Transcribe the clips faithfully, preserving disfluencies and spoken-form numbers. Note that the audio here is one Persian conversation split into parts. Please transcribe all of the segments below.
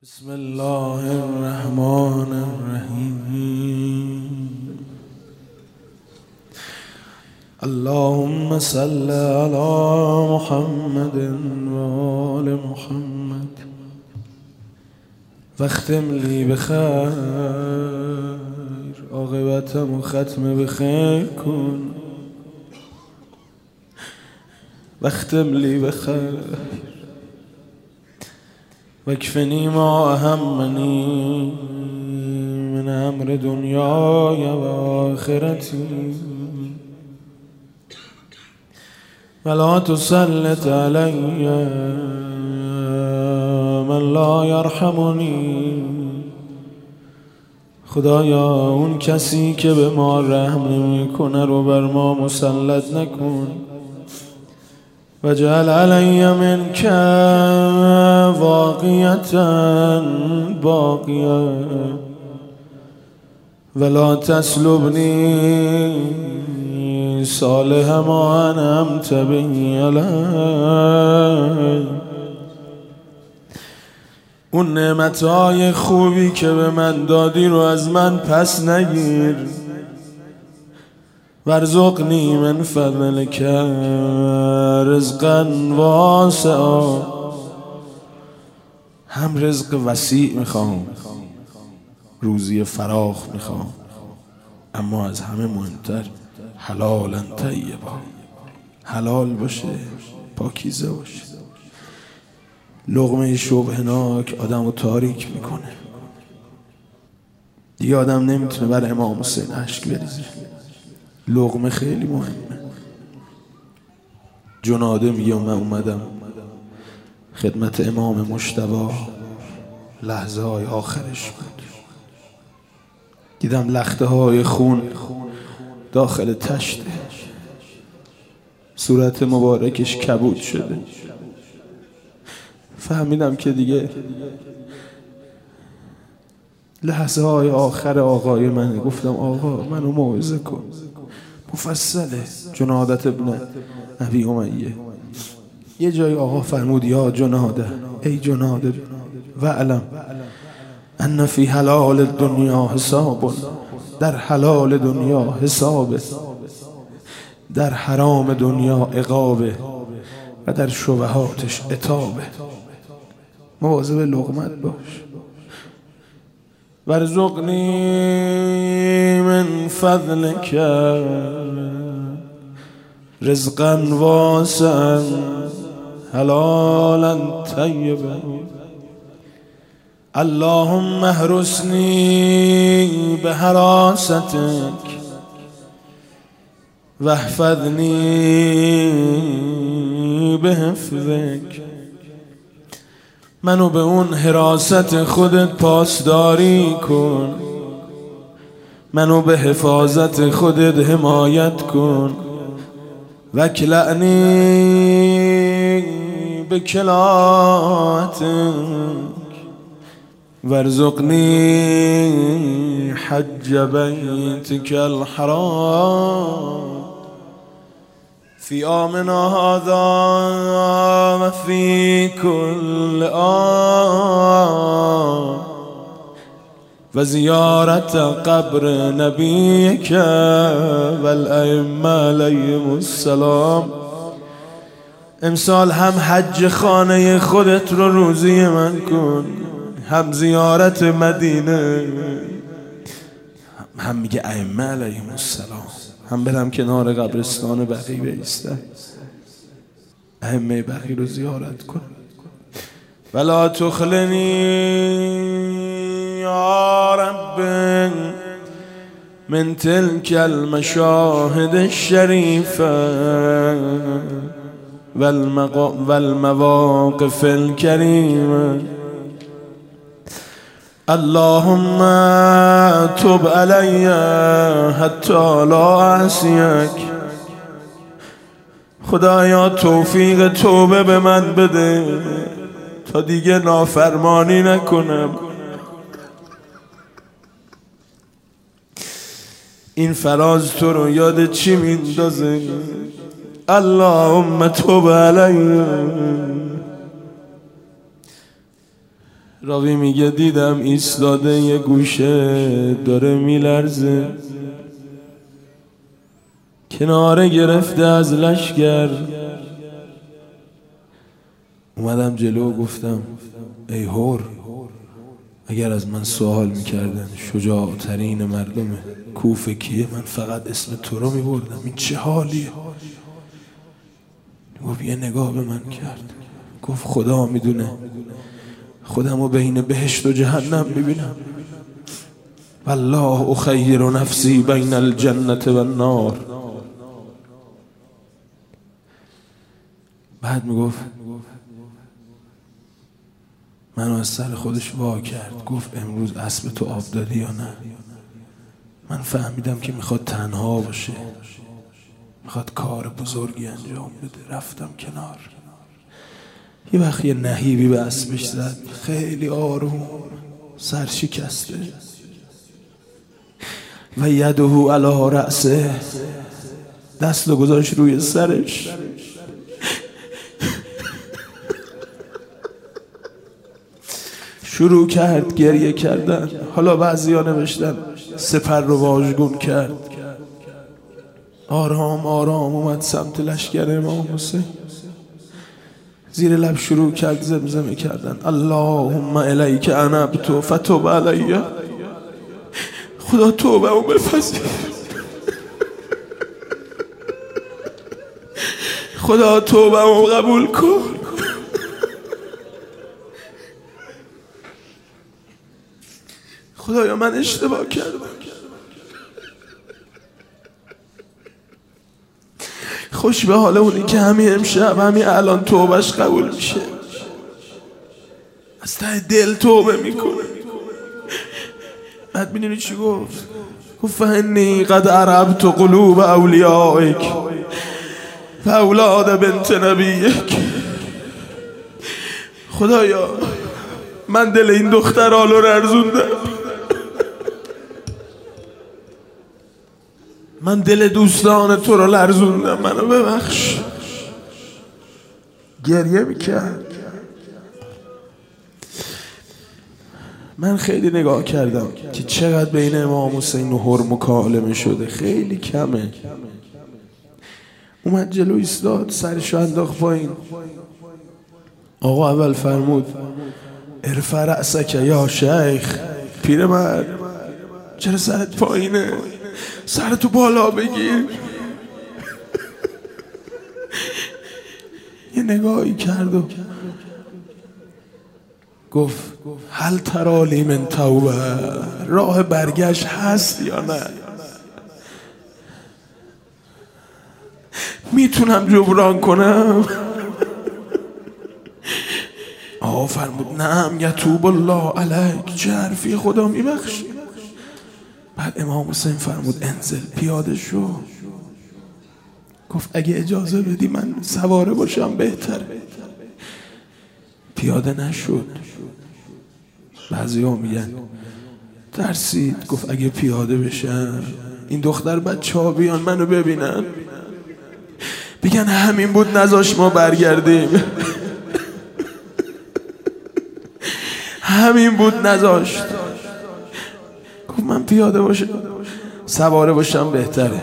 بسم الله الرحمن الرحیم. اللهم صل على محمد و آل محمد واختم لی بخیر، عاقبتم و ختم بخیر کن. واختم لی بخیر واکفنی ما اهمنی من امر دنیای و آخرتی ولا تسلط علی من لا یرحمنی. خدایا اون کسی که به ما رحم نمی‌کنه رو بر ما مسلط نکن. وجعل علی منک واقیة باقیة ولا تسلبنی صالح ما انعمت به علی. اون نعمتهای خوبی که به من دادی رو از من پس نگیر. وارزقنی من فضلک رزقا واسعا. هم رزق وسیع میخوام، روزی فراخ میخوام، اما از همه مهمتر حلالا طیبا، حلال باشه، پاکیزه باشه. لقمه شبهناک آدم رو تاریک میکنه. دیگه آدم نمیتونه بر امام حسین اشک بریزه. لقمه خیلی مهمه. جناده میگه من اومدم خدمت امام مجتبی، لحظه های آخرش بود، دیدم لخته های خون داخل تشته، صورت مبارکش کبود شده. فهمیدم که دیگه لحظه های آخر آقای من. گفتم آقا منو موعظه کن. مفصله جنادت ابن ابی امیه. یه جای آقا فرمود یا جناده، ای جناده وعلم ان فی حلال الدنیا حساب، در حلال دنیا حسابه، در حرام دنیا عقابه و در شبهاتش عتابه. مواظب لقمت باش. وارزقنی من فضلک رزقا واسعا حلالا طیبا. اللهم احرسنی بحراستک واحفظنی بحفظک. منو به اون حراست خودت پاسداری کن، منو به حفاظت خودت حمایت کن. وکلعنی به کلاءتک وارزقنی حج بیتک الحرام فی آمنا هذا و فی کل آن و زیارت قبر نبیک و الائمه علیهم السلام. امسال هم حج خانه خودت رو روزی من کن، هم زیارت مدینه، هم میگه ائمه علیهم السلام، هم برم کنار قبرستان بقیع بایستم، ائمه بقیع رو زیارت کن. ولا تخلنی یا رب من تلك المشاهد الشریفه والمواقف الكریمه. اللهم تب علی حتی لا اعصیک. خدایا توفیق توبه به من بده تا دیگه نافرمانی نکنم. این فراز تو رو یاد چی میندازه؟ اللهم تب علی راوی میگه دیدم ایستاده یه گوشه داره میلرزه، کناره گرفته از لشگر. اومدم جلو و گفتم ای هور، اگر از من سوال میکردن شجاعترین مردم کوفه کیه، من فقط اسم تو رو میبردم. این چه حالیه؟ گفت یه نگاه به من کرد، گفت خدا میدونه خودمو بین بهشت و جهنم میبینم. والله اخیر نفسی بین الجنة و النار. بعد میگفت منو از سر خودش وا کرد، گفت امروز اسب تو آب دادی یا نه؟ من فهمیدم که میخواد تنها باشه، میخواد کار بزرگی انجام بده. رفتم کنار. یه وقت یه نهیبی به اسبش زد، خیلی آروم، سر شکسته. و یده علی رأسه، دست رو گذاشت روی سرش. شروع کرد گریه کردن. حالا بعضیا نوشتن سپر رو واژگون کرد. آرام آرام اومد سمت لشکر امام حسین. زیر لب شروع کرد زمزمه کردن اللهم الیک انبت فتب علی. خدا توبه اون بپذیر، خدا توبه اون قبول کن. خدایا من اشتباه کردم. خوش به حال اونی که همین امشب همین الان توبهش قبول میشه، از ته دل توبه میکنه. بعد میدونی چی گفت؟ گفت فانی قد عربت قلوب اولیائک و اولاد بنت نبیک. خدایا من دل این دخترها رو لرزوندم، من دل دوستان تو رو لرزوندم، منو ببخش. گریه میکرد. من خیلی نگاه کردم که چقدر بین امام حسین و هر مکالمه شده، خیلی کمه. اومد جلو ایستاد، سرشو انداخت پایین. آقا اول فرمود ارفع رأسک یا شیخ. پیرمرد چرا سرت پایینه؟ سرتو بالا بگیر. یه نگاهی کرد و گفت هل ترالی من توبه، راه برگشت هست یا نه؟ میتونم جبران کنم؟ آقا فرمود نعم یتوب الله علیک. چه حرفی؟ خدا میبخش. بعد امام حسین فرمود انزل، پیاده شو. گفت اگه اجازه بدی من سواره باشم بهتره. پیاده نشد. بعضی ها میگن ترسید. گفت اگه پیاده بشم این دختر بچه ها بیان منو ببینن بگن همین بود نذاش ما برگردیم، همین بود نذاشت. گفت من پیاده باشم سواره باشم بهتره.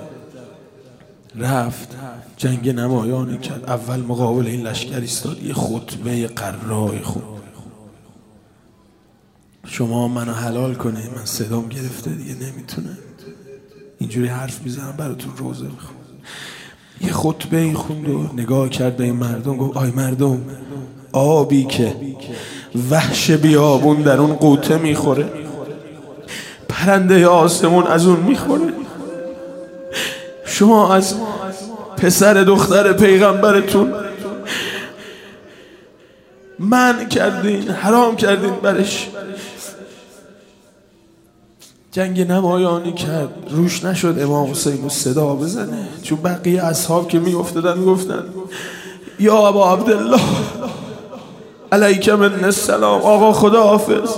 رفت جنگ نمایانی کرد. اول مقابل این لشکر ایستاد، یه خطبه قرای خود شما منو حلال کنه، من صدام گرفته دیگه نمیتونه اینجوری حرف میزنم براتون روزه میخوام. یه خطبه خوند و نگاه کرد به این مردم، گفت آی مردم، آبی که وحش بیابون در اون قوطه میخوره، پرنده آسمون از اون میخوره. شما از پسر دختر پیغمبرتون منع کردین، حرام کردین برش. جنگ نمایانی کرد، روش نشد امام حسین رو صدا بزنه، چون بقیه اصحاب که می افتادن گفتن یا ابا عبدالله علیک من السلام، آقا خدا حافظ.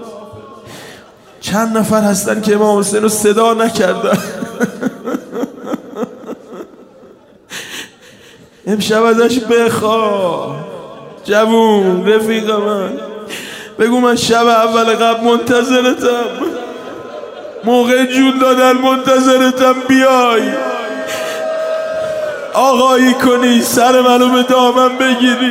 چند نفر هستن که امام حسین رو صدا نکردن. امشب ازش بخوا جوون رفیق من، بگو من شب اول قبل منتظرتم، موقع جون دادن منتظرتم، بیای آقایی کنی، سر منو به دامن بگیری.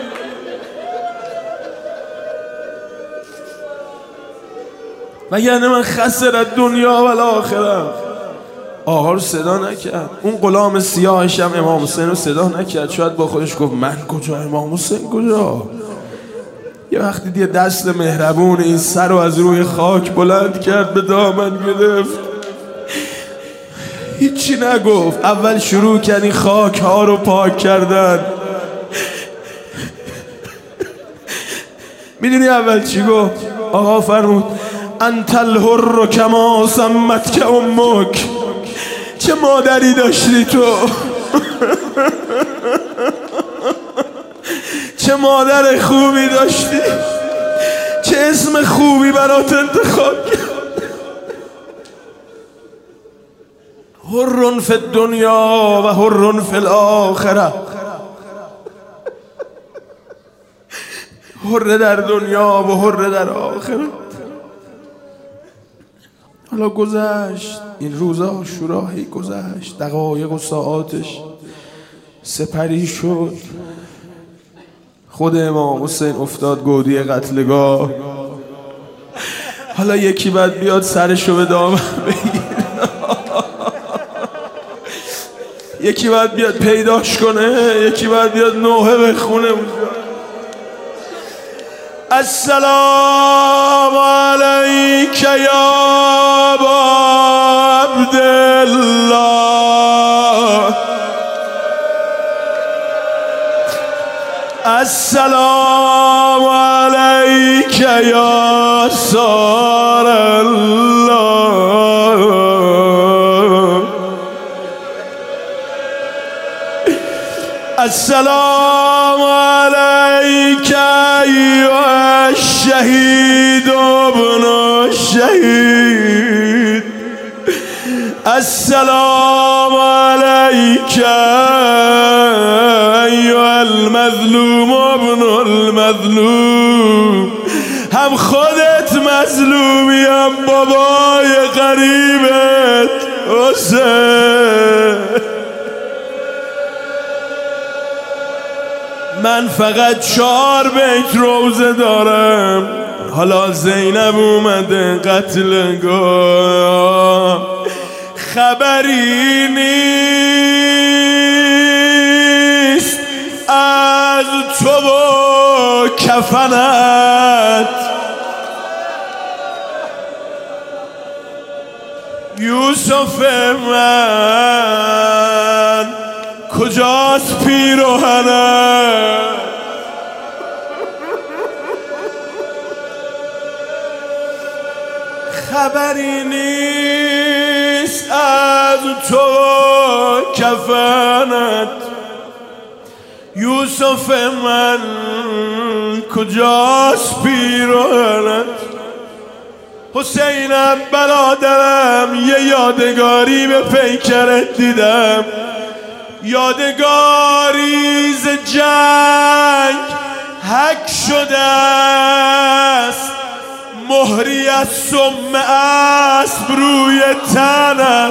وگرنه من خسر دنیا و الاخره. آقا رو صدا نکرد، اون غلام سیاهش هم امام حسین رو صدا نکرد. شاید با خودش گفت من کجا، امام حسین کجا؟ یه وقتی دیگه دست مهربون این سر رو از روی خاک بلند کرد، به دامن گرفت، هیچی نگفت. اول شروع کرد این خاک ها رو پاک کردن. میدونی اول چی گفت؟ آقا فرمود انت الحر کما سمتک امک. چه مادری داشتی تو، چه مادر خوبی داشتی، چه اسم خوبی برات انتخاب کرد. حر فی الدنیا و حر فی الاخره. حر در دنیا و حر در آخره. حالا گذشت این روزا، شورایی گذشت، دقایق و ساعاتش سپری شد. خود امام حسین افتاد گودی قتلگاه. حالا یکی باید بیاد سرشو به دامن بگیر، یکی باید بیاد پیداش کنه، یکی باید بیاد نوحه بخونه اونجا. السلام علیک یا ابا عبدالله، السلام علیک یا سار الله، السلام علیک ایها الشهید ابن الشهید، السلام علیک ایها المظلوم ابن المظلوم. هم خودت مظلومی، هم بابای غریبت حسین. من فقط چهار بیت روزه دارم. حالا زینب اومده قتلگاه، خبری نیست از تو و کفنت. یوسف من کجاست پیراهنت؟ خبری نیست از تو کفنت. یوسف من کجاست پیراهنت؟ حسینم برادرم، یه یادگاری به پیکرت دیدم، یادگاری ز جنگ حک شده است، مهری از سم اسب روی تنت.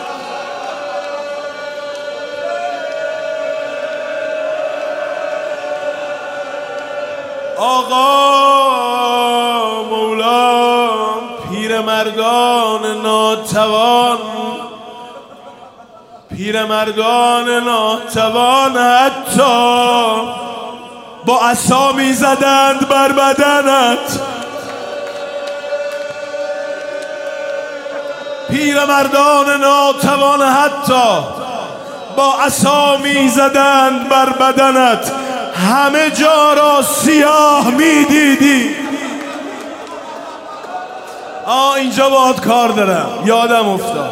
آقا مولام پیرمردان ناتوان، پیرمردان ناتوان حتی با عصا می زدند بر بدنت. پیرمردان ناتوان حتی با عصا می زدند بر بدنت، همه جا را سیاه می دیدی. آه اینجا باید کار دارم، یادم افتاد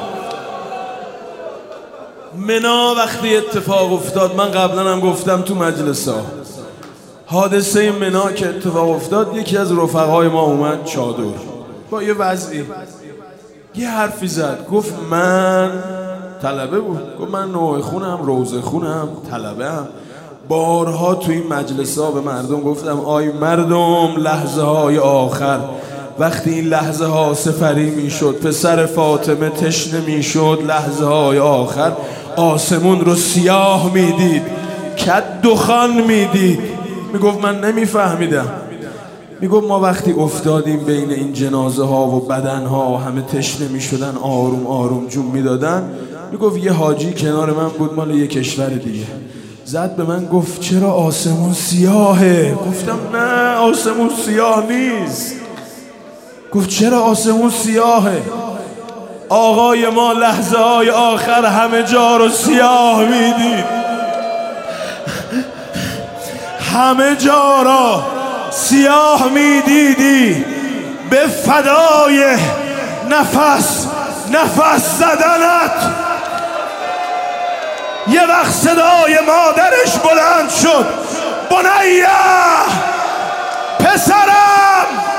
منا وقتی اتفاق افتاد. من قبلا هم گفتم تو مجلس ها، حادثه منا که اتفاق افتاد، یکی از رفقای ما اومد چادر با یه وضعی، یه حرفی زد، گفت من طلبه بود، گفت من نوع خونم، روزه خونم، طلبه هم، بارها تو این مجلس ها به مردم گفتم آی مردم، لحظه های آخر وقتی این لحظه ها سفری می شد، پسر فاطمه تشنه می شد، لحظه های آخر آسمون رو سیاه می دید، کد دخان می دید. می گفت من نمی فهمیدم. می گفت ما وقتی افتادیم بین این جنازه ها و بدن ها، همه تشنه می شدن، آروم آروم جون می دادن. می گفت یه حاجی کنار من بود، مال یه کشور دیگه، زد به من گفت چرا آسمون سیاهه؟ گفتم نه آسمون سیاه نیست. گفت چرا آسمون سیاهه؟ آقای ما لحظه های آخر همه جا رو سیاه میدید، همه جا را سیاه میدیدی به فدای نفس نفس زدنت. یه وقت صدای مادرش بلند شد، بنیه پسرم